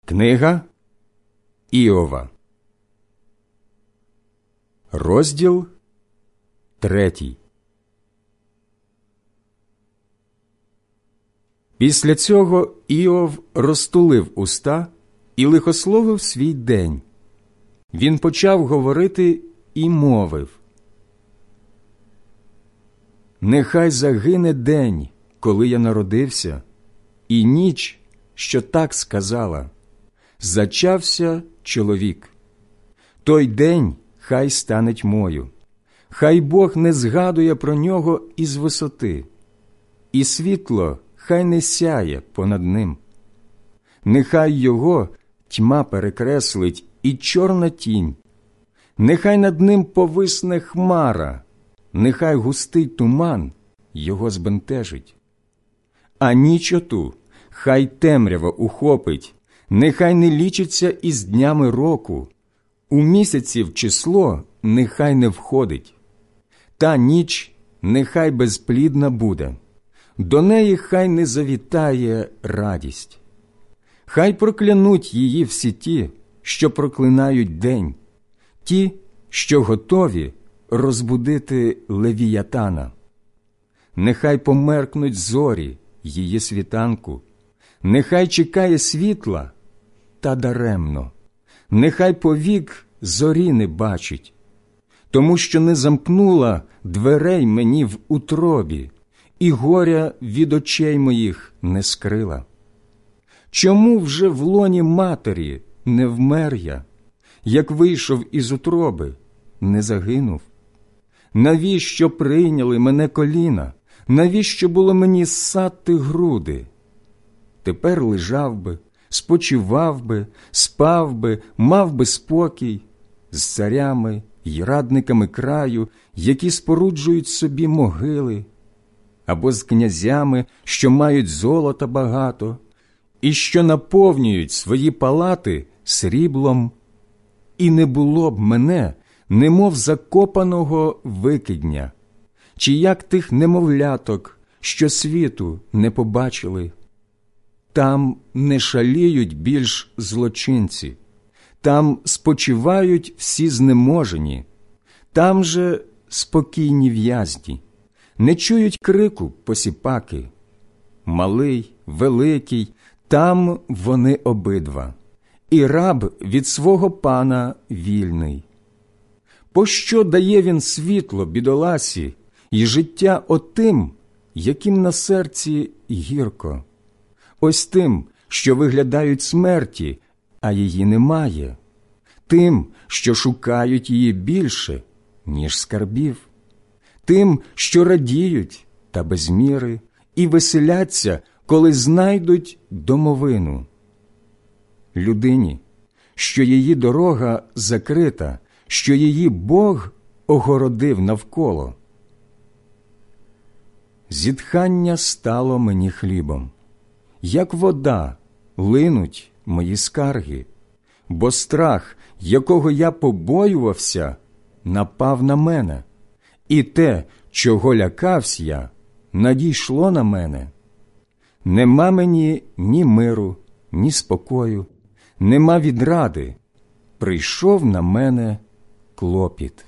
Книга Іова, розділ 3. Після цього Іов розтулив уста і лихословив свій день. Він почав говорити і мовив: «Нехай загине день, коли я народився, і ніч, що так сказала: зачався чоловік. Той день хай стане тьмою, хай Бог не згадує про нього із висоти, і світло хай не сяє понад ним. Нехай його тьма перекреслить і чорна тінь, нехай над ним повисне хмара, нехай густий туман його збентежить. А ніч оту хай темрява ухопить, нехай не лічиться із днями року, у місяців число нехай не входить. Та ніч нехай безплідна буде, до неї хай не завітає радість. Хай проклянуть її всі ті, що проклинають день, ті, що готові розбудити Левіятана. Нехай померкнуть зорі її світанку, нехай чекає світла, та даремно, нехай повік зорі не бачить, тому що не замкнула дверей мені в утробі, і горя від очей моїх не скрила. Чому вже в лоні матері не вмер я, як вийшов із утроби, не загинув? Навіщо прийняли мене коліна? Навіщо було мені ссати груди? Тепер лежав би, спочивав би, спав би, мав би спокій з царями й радниками краю, які споруджують собі могили, або з князями, що мають золота багато, і що наповнюють свої палати сріблом, і не було б мене, немов закопаного викидня, чи як тих немовляток, що світу не побачили. Там не шаліють більш злочинці, там спочивають всі знеможені, там же спокійні в'язні, не чують крику посіпаки. Малий, великий, там вони обидва, і раб від свого пана вільний. Пощо дає він світло бідоласі і життя отим, яким на серці гірко? Ось тим, що виглядають смерті, а її немає, тим, що шукають її більше, ніж скарбів, тим, що радіють та без міри і веселяться, коли знайдуть домовину. Людині, що її дорога закрита, що її Бог огородив навколо. Зітхання стало мені хлібом, як вода линуть мої скарги, бо страх, якого я побоювався, напав на мене, і те, чого лякався я, надійшло на мене. Нема мені ні миру, ні спокою, нема відради, прийшов на мене клопіт.